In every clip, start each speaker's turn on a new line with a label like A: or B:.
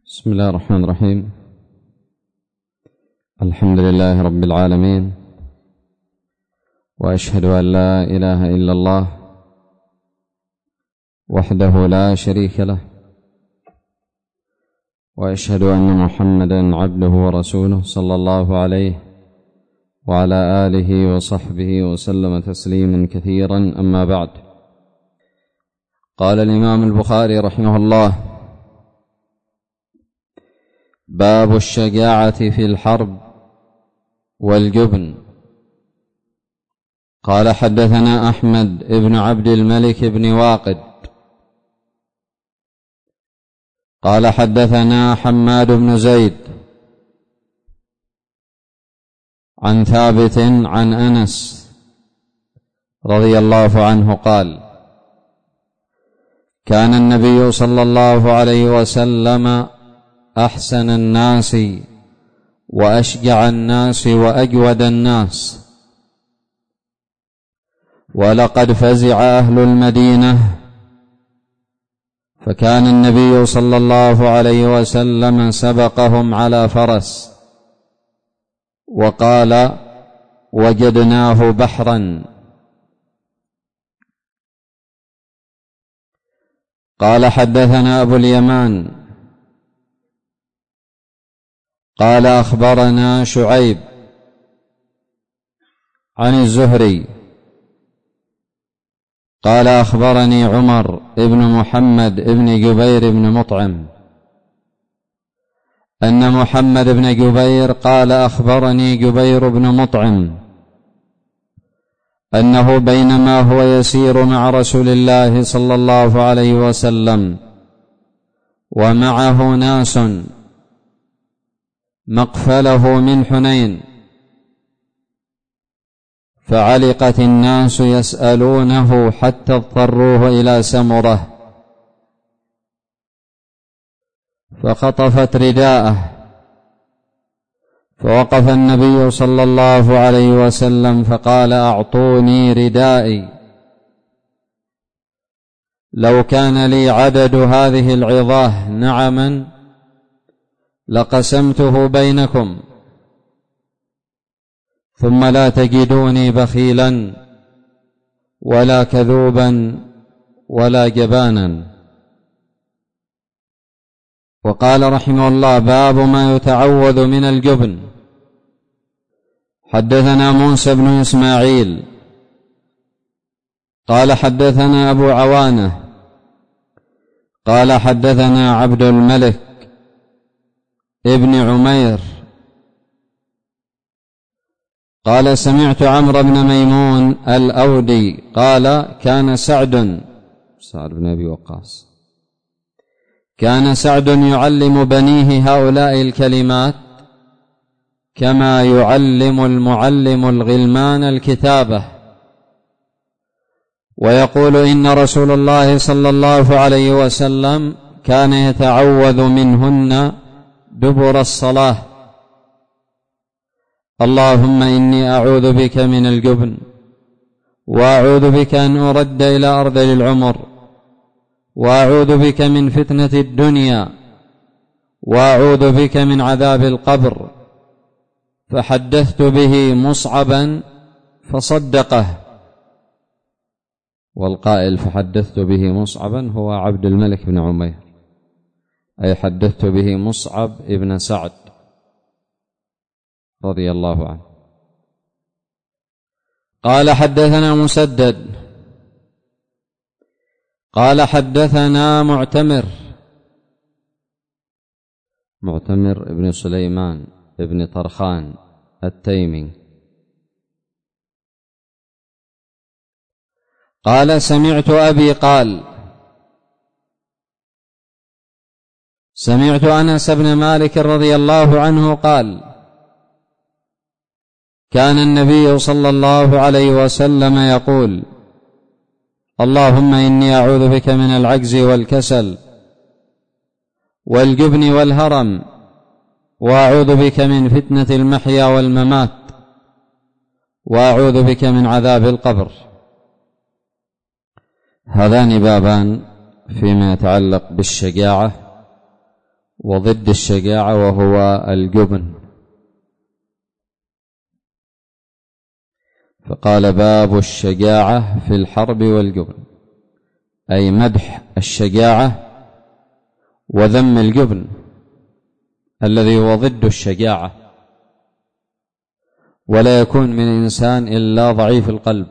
A: بسم الله الرحمن الرحيم. الحمد لله رب العالمين، وأشهد أن لا إله إلا الله وحده لا شريك له، وأشهد أن محمدا عبده ورسوله صلى الله عليه وعلى آله وصحبه وسلم تسليما كثيرا. أما بعد، قال الإمام البخاري رحمه الله: باب الشجاعة في الحرب والجبن. قال: حدثنا أحمد بن عبد الملك بن واقد قال: حدثنا حماد بن زيد عن ثابت عن أنس رضي الله عنه قال: كان النبي صلى الله عليه وسلم أحسن الناس وأشجع الناس وأجود الناس، ولقد فزع أهل المدينة، فكان النبي صلى الله عليه وسلم سبقهم على فرس وقال: وجدناه بحرا. قال: حدثنا أبو اليمان قال: أخبرنا شعيب عن الزهري قال: أخبرني عمر بن محمد بن جبير بن مطعم أن محمد بن جبير قال: أخبرني جبير بن مطعم أنه بينما هو يسير مع رسول الله صلى الله عليه وسلم ومعه ناس مقفله من حنين، فعلقت الناس يسألونه حتى اضطروه إلى سمرة، فخطفت رداءه، فوقف النبي صلى الله عليه وسلم فقال: أعطوني ردائي، لو كان لي عدد هذه العظاه نعما لقسمته بينكم، ثم لا تجدوني بخيلا ولا كذوبا ولا جبانا. وقال رحمه الله: باب ما يتعوذ من الجبن. حدثنا موسى بن إسماعيل قال: حدثنا أبو عوانة قال: حدثنا عبد الملك ابن عمير قال: سمعت عمرو بن ميمون الأودي قال: كان سعد بن أبي وقاص كان سعد يعلم بنيه هؤلاء الكلمات كما يعلم المعلم الغلمان الكتابة، ويقول: إن رسول الله صلى الله عليه وسلم كان يتعوذ منهن دبر الصلاة: اللهم إني أعوذ بك من الجبن، وأعوذ بك أن أرد إلى أرذل العمر، وأعوذ بك من فتنة الدنيا، وأعوذ بك من عذاب القبر. فحدثت به مصعبا فصدقه. والقائل فحدثت به مصعبا هو عبد الملك بن عمير، أي حدثت به مصعب ابن سعد رضي الله عنه. قال: حدثنا مسدد قال: حدثنا معتمر ابن سليمان ابن طرخان التيمي قال: سمعت أبي قال: سمعت أنس بن مالك رضي الله عنه قال: كان النبي صلى الله عليه وسلم يقول: اللهم إني أعوذ بك من العجز والكسل والجبن والهرم، وأعوذ بك من فتنة المحيا والممات، وأعوذ بك من عذاب القبر. هذان بابان فيما يتعلق بالشجاعة وضد الشجاعة وهو الجبن. فقال باب الشجاعة في الحرب والجبن، أي مدح الشجاعة وذم الجبن الذي هو ضد الشجاعة. ولا يكون من إنسان إلا ضعيف القلب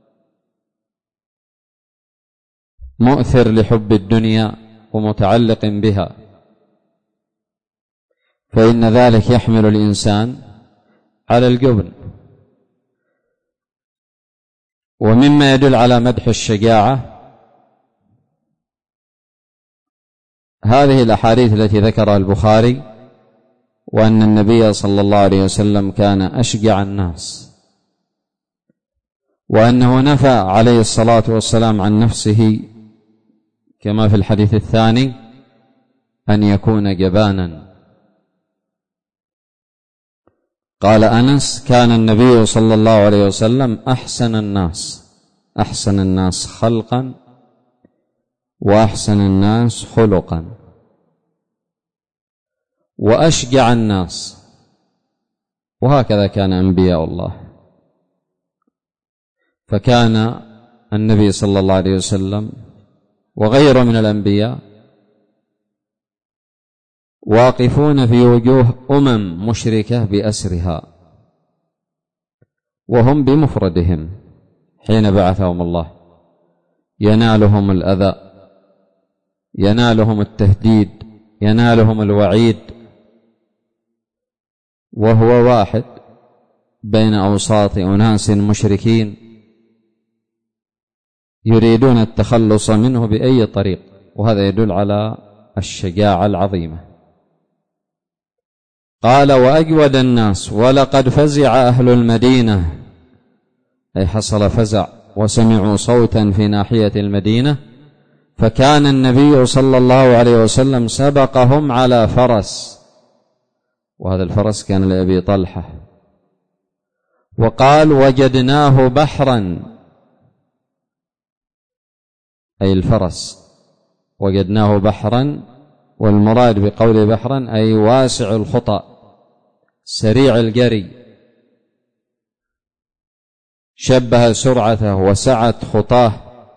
A: مؤثر لحب الدنيا ومتعلق بها، فإن ذلك يحمل الإنسان على الجبن. ومما يدل على مدح الشجاعة هذه الأحاديث التي ذكرها البخاري، وأن النبي صلى الله عليه وسلم كان أشجع الناس، وأنه نفى عليه الصلاة والسلام عن نفسه كما في الحديث الثاني أن يكون جبانا. قال أنس: كان النبي صلى الله عليه وسلم أحسن الناس خلقا وأحسن الناس خلقا وأشجع الناس. وهكذا كان أنبياء الله. فكان النبي صلى الله عليه وسلم وغيره من الأنبياء واقفون في وجوه مشركة بأسرها، وهم بمفردهم حين بعثهم الله، ينالهم الأذى، ينالهم التهديد، ينالهم الوعيد، وهو واحد بين أوساط أناس مشركين يريدون التخلص منه بأي طريق. وهذا يدل على الشجاعة العظيمة. قال: وأجود الناس، ولقد فزع أهل المدينة، أي حصل فزع وسمعوا صوتا في ناحية المدينة، فكان النبي صلى الله عليه وسلم سبقهم على فرس، وهذا الفرس كان لأبي طلحة، وقال: وجدناه بحرا، أي الفرس وجدناه بحرا، والمراد بقول بحرا أي واسع الخطى سريع الجري، شبه سرعته وسعة خطاه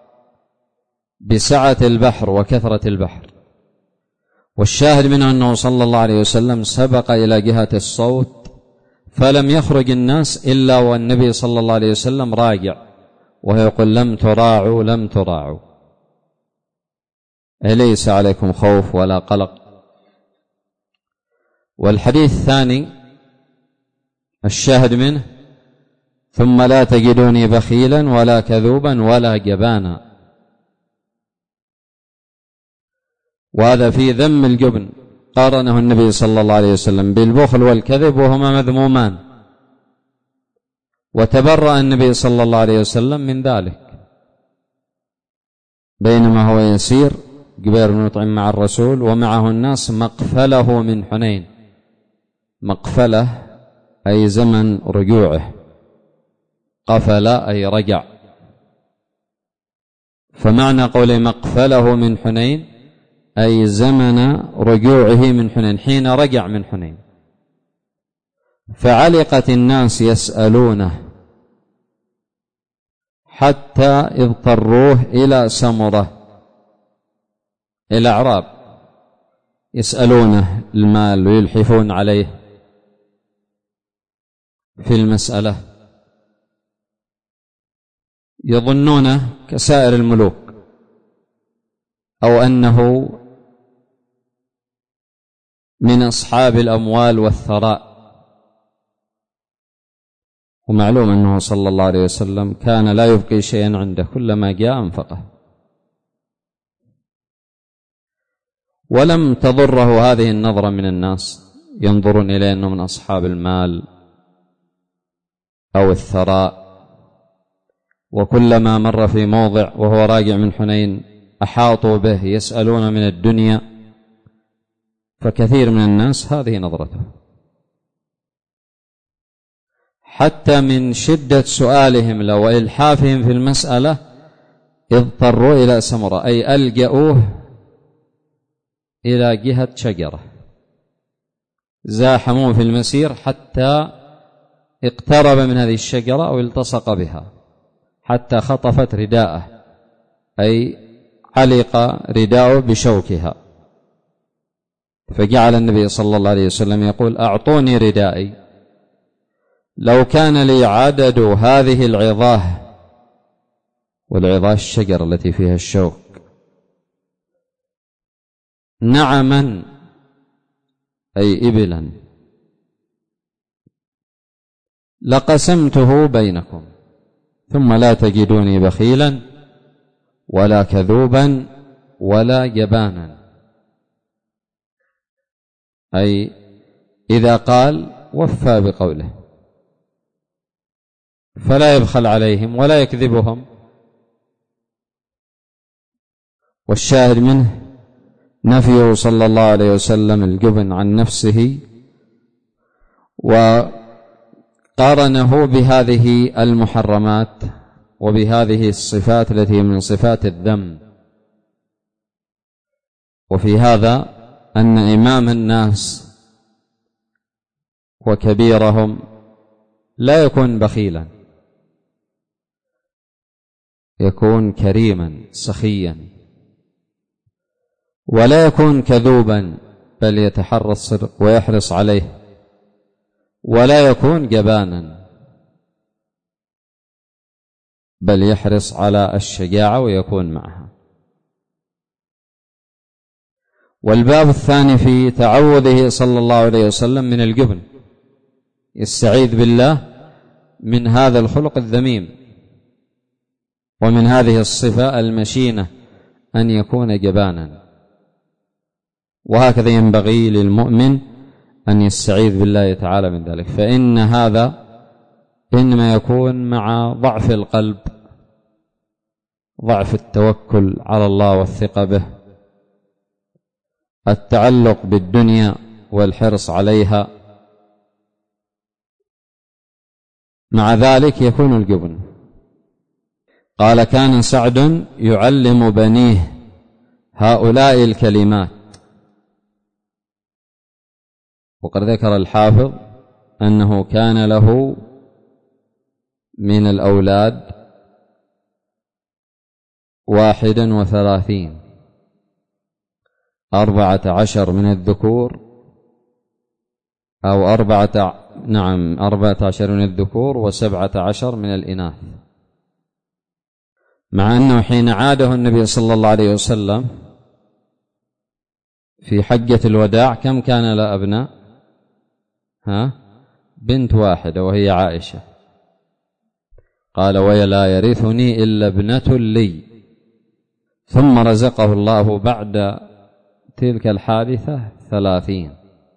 A: بسعة البحر وكثرة البحر. والشاهد منه أنه صلى الله عليه وسلم سبق إلى جهة الصوت، فلم يخرج الناس إلا والنبي صلى الله عليه وسلم راجع، وهو يقول: لم تراعوا لم تراعوا، ليس عليكم خوف ولا قلق. والحديث الثاني الشاهد منه: ثم لا تجدوني بخيلا ولا كذوبا ولا جبانا. وهذا في ذم الجبن، قارنه النبي صلى الله عليه وسلم بالبخل والكذب، وهما مذمومان، وتبرأ النبي صلى الله عليه وسلم من ذلك. بينما هو يسير جبير بن مطعم مع الرسول ومعه الناس مقفله من حنين، مقفله أي زمن رجوعه، قفل أي رجع. فمعنى قول مقفله من حنين أي زمن رجوعه من حنين، حين رجع من حنين. فعلقت الناس يسألونه حتى اضطروه إلى سمرة، الأعراب يسألونه المال ويلحفون عليه في المسألة، يظنونه كسائر الملوك أو أنه من أصحاب الأموال والثراء. ومعلوم أنه صلى الله عليه وسلم كان لا يبقي شيئا عنده، كلما جاء أنفقه. ولم تضره هذه النظرة من الناس، ينظرون إليه أنه من أصحاب المال أو الثراء. وكلما مر في موضع وهو راجع من حنين أحاطوا به يسألون من الدنيا، فكثير من الناس هذه نظرته، حتى من شدة سؤالهم له وإلحافهم في المسألة اضطروا إلى سمرة، أي ألجأوه إلى جهة شجرة زاحموه في المسير حتى اقترب من هذه الشجرة أو التصق بها حتى خطفت رداءه، أي علق رداءه بشوكها، فجعل النبي صلى الله عليه وسلم يقول: أعطوني ردائي، لو كان لي عدد هذه العظاه، والعظاه الشجر التي فيها الشوك، نعما أي إبلا، لقسمته بينكم، ثم لا تجدوني بخيلا ولا كذوبا ولا جبانا. أي إذا قال وفى بقوله، فلا يبخل عليهم ولا يكذبهم. والشاهد منه نفيه صلى الله عليه وسلم الجبن عن نفسه، وقارنه بهذه المحرمات وبهذه الصفات التي من صفات الذم. وفي هذا أن إمام الناس وكبيرهم لا يكون بخيلا، يكون كريما سخيا، ولا يكون كذوبا بل يتحرى الصدق ويحرص عليه، ولا يكون جبانا بل يحرص على الشجاعة ويكون معها. والباب الثاني في تعوذه صلى الله عليه وسلم من الجبن، يستعيذ بالله من هذا الخلق الذميم ومن هذه الصفة المشينة أن يكون جبانا. وهكذا ينبغي للمؤمن أن يستعيذ بالله تعالى من ذلك، فإن هذا إنما يكون مع ضعف القلب، ضعف التوكل على الله والثقة به، التعلق بالدنيا والحرص عليها، مع ذلك يكون الجبن. قال: كان سعد يعلم بنيه هؤلاء الكلمات. وقد ذكر الحافظ أنه كان له من الأولاد 31، 14 من الذكور، أو 14 من الذكور و17 من الإناث، مع أنه حين عاده النبي صلى الله عليه وسلم في حجة الوداع كم كان له أبناء؟ بنت واحدة وهي عائشة. قال: ولا يرثني إلا ابنة لي. ثم رزقه الله بعد تلك الحادثة 30.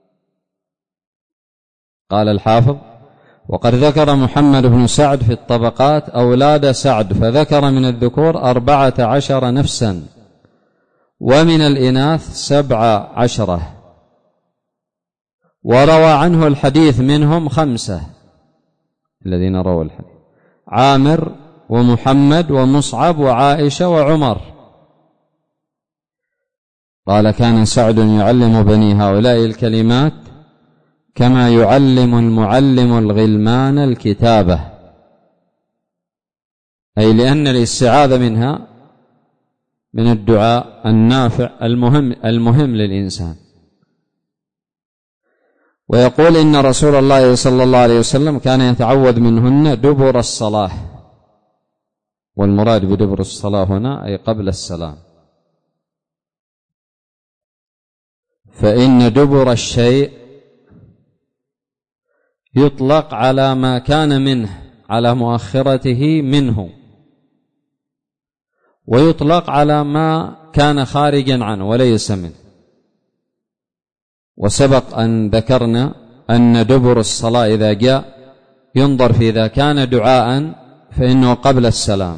A: قال الحافظ: وقد ذكر محمد بن سعد في الطبقات أولاد سعد، فذكر من الذكور 14 نفسا، ومن الإناث 17، وروى عنه الحديث منهم 5 الذين رووا الحديث: عامر ومحمد ومصعب وعائشة وعمر. قال: كان سعد يعلم بني هؤلاء الكلمات كما يعلم المعلم الغلمان الكتابة، أي لأن الاستعاذة منها من الدعاء النافع المهم للإنسان. ويقول: إن رسول الله صلى الله عليه وسلم كان يتعوذ منهن دبر الصلاة، والمراد بدبر الصلاة هنا أي قبل السلام، فإن دبر الشيء يطلق على ما كان منه، على مؤخرته منه، ويطلق على ما كان خارجا عنه وليس منه. وسبق أن ذكرنا أن دبر الصلاة إذا جاء ينظر في إذا كان دعاء فإنه قبل السلام،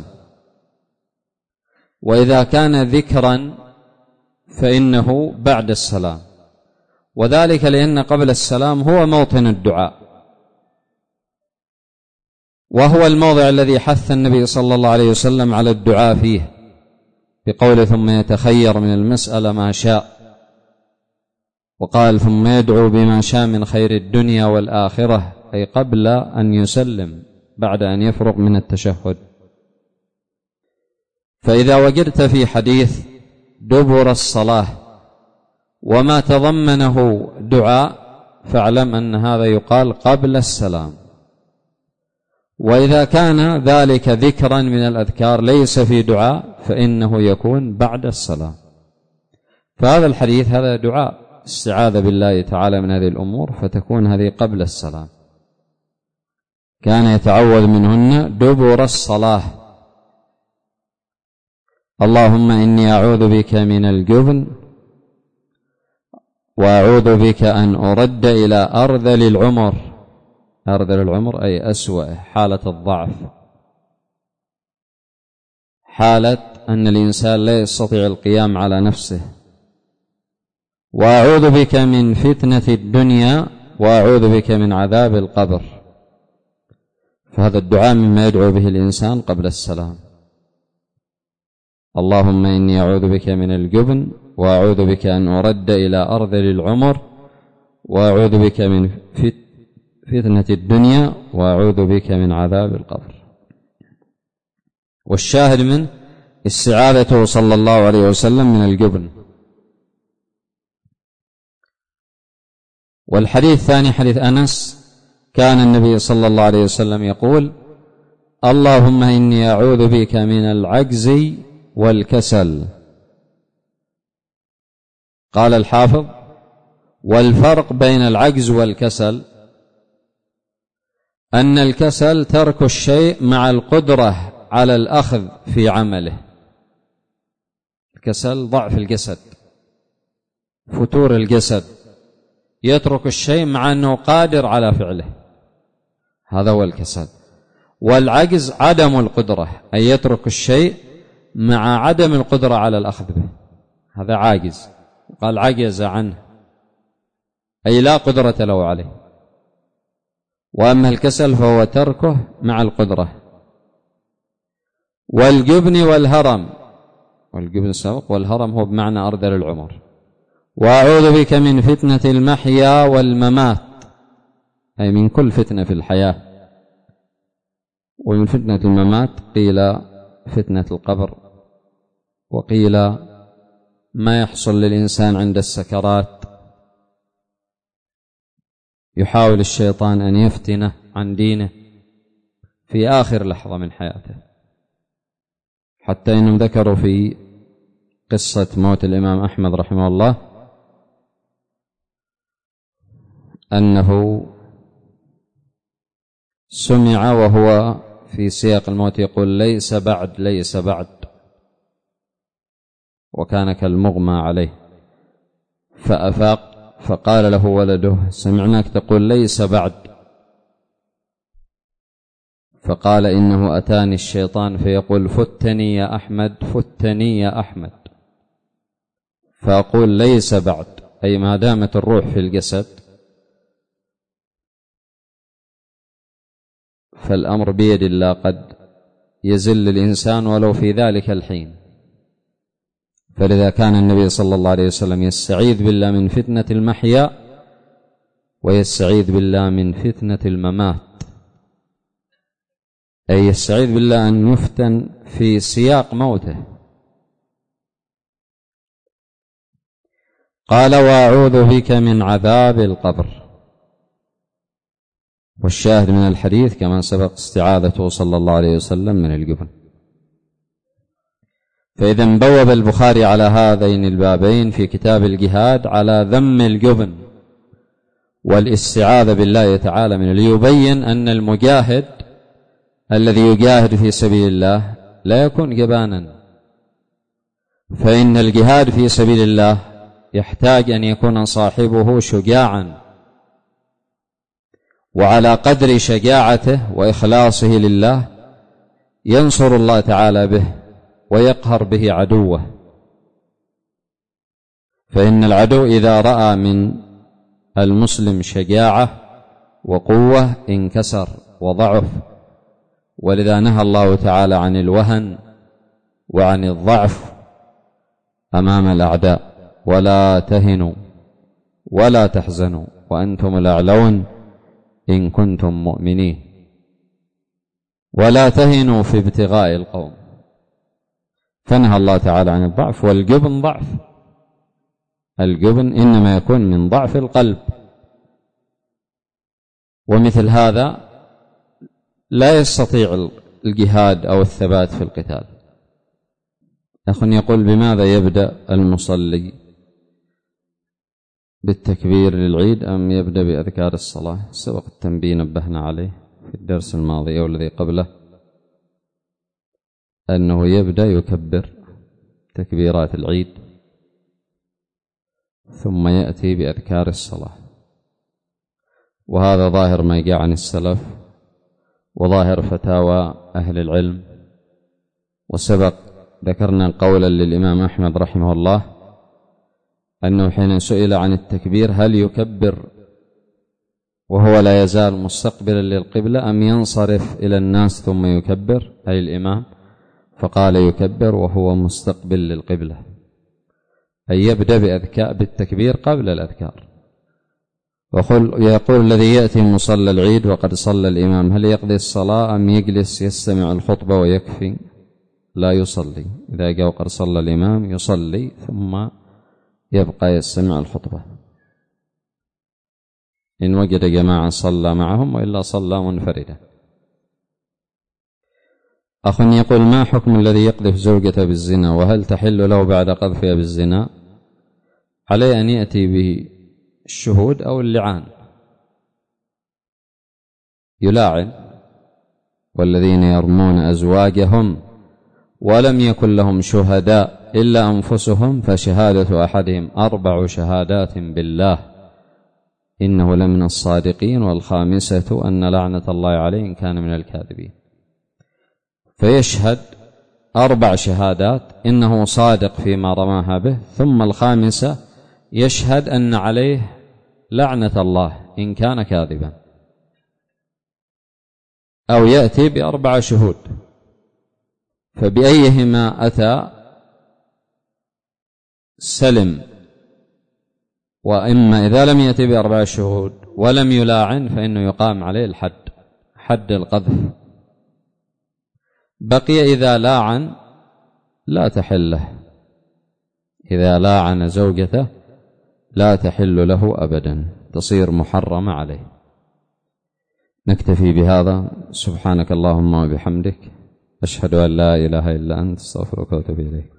A: وإذا كان ذكرا فإنه بعد السلام، وذلك لأن قبل السلام هو موطن الدعاء، وهو الموضع الذي حث النبي صلى الله عليه وسلم على الدعاء فيه بقوله: ثم يتخير من المسألة ما شاء. وقال ثم يدعو بما شاء من خير الدنيا والآخرة، أي قبل أن يسلم بعد أن يفرغ من التشهد. فإذا وجدت في حديث دبر الصلاة وما تضمنه دعاء فاعلم أن هذا يقال قبل السلام، وإذا كان ذلك ذكرا من الأذكار ليس في دعاء فإنه يكون بعد السلام. فهذا الحديث هذا دعاء استعاذ بالله تعالى من هذه الأمور، فتكون هذه قبل السلام. كان يتعوذ منهن دبر الصلاة: اللهم إني أعوذ بك من الجبن وأعوذ بك أن أرد إلى أرذل العمر. أرذل العمر أي أسوأ حالة الضعف، حالة أن الإنسان لا يستطيع القيام على نفسه. وأعوذ بك من فتنة الدنيا وأعوذ بك من عذاب القبر. فهذا الدعاء مما يدعو به الإنسان قبل السلام: اللهم إني أعوذ بك من الجبن وأعوذ بك أن أرد إلى أرذل العمر وأعوذ بك من فتنة الدنيا وأعوذ بك من عذاب القبر. والشاهد من استعاذته صلى الله عليه وسلم من الجبن. والحديث الثاني حديث أنس: كان النبي صلى الله عليه وسلم يقول: اللهم إني أعوذ بك من العجز والكسل. قال الحافظ: والفرق بين العجز والكسل أن الكسل ترك الشيء مع القدرة على الأخذ في عمله. الكسل ضعف الجسد، فتور الجسد، يترك الشيء مع أنه قادر على فعله، هذا هو الكسل. والعجز عدم القدرة، أي يترك الشيء مع عدم القدرة على الأخذ به، هذا عاجز. قال عجز عنه أي لا قدرة له عليه. وأما الكسل فهو تركه مع القدرة. والجبن والهرم، والجبن سبق، والهرم هو بمعنى أرذل العمر. وأعوذ بك من فتنة المحيا والممات، أي من كل فتنة في الحياة. ومن فتنة الممات قيل فتنة القبر، وقيل ما يحصل للإنسان عند السكرات، يحاول الشيطان أن يفتنه عن دينه في آخر لحظة من حياته. حتى إنهم ذكروا في قصة موت الإمام أحمد رحمه الله أنه سمع وهو في سياق الموت يقول: ليس بعد ليس بعد، وكان كالمغمى عليه. فأفاق فقال له ولده: سمعناك تقول ليس بعد. فقال: إنه أتاني الشيطان فيقول: فتني يا أحمد، فتني يا أحمد. فأقول: ليس بعد، أي ما دامت الروح في الجسد فالأمر بيد الله، قد يزل الإنسان ولو في ذلك الحين. فلذا كان النبي صلى الله عليه وسلم يستعيذ بالله من فتنة المحيا ويستعيذ بالله من فتنة الممات، أي يستعيذ بالله أن يفتن في سياق موته. قال: وأعوذ بك من عذاب القبر. والشاهد من الحديث كما سبق استعاذته صلى الله عليه وسلم من الجبن. فإذا بوب البخاري على هذين البابين في كتاب الجهاد على ذم الجبن والاستعاذة بالله تعالى من، ليبين أن المجاهد الذي يجاهد في سبيل الله لا يكون جبانا، فإن الجهاد في سبيل الله يحتاج أن يكون صاحبه شجاعا، وعلى قدر شجاعته وإخلاصه لله ينصر الله تعالى به ويقهر به عدوه. فإن العدو إذا رأى من المسلم شجاعة وقوة انكسر وضعف. ولذا نهى الله تعالى عن الوهن وعن الضعف أمام الأعداء: ولا تهنوا ولا تحزنوا وأنتم الأعلون إن كنتم مؤمنين ولا تهنوا في ابتغاء القوم. فنهى الله تعالى عن الضعف، والجبن ضعف. الجبن إنما يكون من ضعف القلب، ومثل هذا لا يستطيع الجهاد أو الثبات في القتال. أخ يقول: بماذا يبدأ المصلي؟ بالتكبير للعيد أم يبدأ بأذكار الصلاة؟ سبق التنبيه نبهنا عليه في الدرس الماضي أو الذي قبله أنه يبدأ يكبر تكبيرات العيد ثم يأتي بأذكار الصلاة، وهذا ظاهر ما جاء عن السلف وظاهر فتاوى أهل العلم. وسبق ذكرنا قولا للإمام أحمد رحمه الله أنه حين سئل عن التكبير هل يكبر وهو لا يزال مستقبلا للقبلة أم ينصرف إلى الناس ثم يكبر، أي الإمام، فقال يكبر وهو مستقبل للقبلة، أي يبدأ بالتكبير قبل الأذكار. يقول: الذي يأتي مصلى العيد وقد صلى الإمام هل يقضي الصلاة أم يجلس يستمع الخطبة ويكفي؟ لا يصلي، إذا جاء وقد صلى الإمام يصلي ثم يبقى يستمع الخطبة، إن وجد جماعة صلى معهم وإلا صلى منفردا. أخ يقول: ما حكم الذي يقذف زوجته بالزنا، وهل تحل له بعد قذفها بالزنا؟ عليه أن يأتي بالشهود أو اللعان، يلاعن. والذين يرمون أزواجهم ولم يكن لهم شهداء إلا أنفسهم فشهادة أحدهم 4 شهادات بالله إنه لمن الصادقين، والخامسة أن لعنة الله عليه إن كان من الكاذبين. فيشهد 4 شهادات إنه صادق فيما رماها به، ثم الخامسة يشهد أن عليه لعنة الله إن كان كاذبا، أو يأتي ب4 شهود، فبأيهما أتى سلم. وإما إذا لم يأتي ب4 شهود ولم يلاعن فإنه يقام عليه الحد، حد القذف. بقي إذا لاعن لا تحل له، إذا لاعن زوجته لا تحل له أبدا، تصير محرمة عليه. نكتفي بهذا. سبحانك اللهم وبحمدك، أشهد أن لا إله إلا أنت، استغفرك وأتوب إليك.